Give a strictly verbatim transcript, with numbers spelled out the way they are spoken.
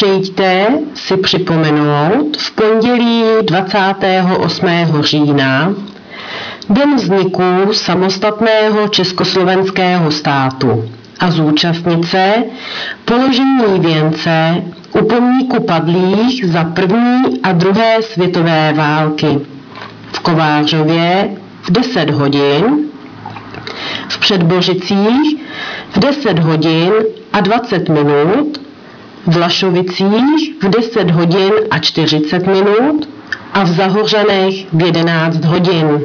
Přijďte si připomenout v pondělí dvacátého osmého října den vzniku samostatného československého státu a zúčastnit se položení věnce u pomníku padlých za první a druhé světové války v Kovářově v deset hodin, v Předbořicích v deset hodin a dvacet minut, v Lašovicích v deset hodin a čtyřicet minut a v Zahořanech v jedenáct hodin.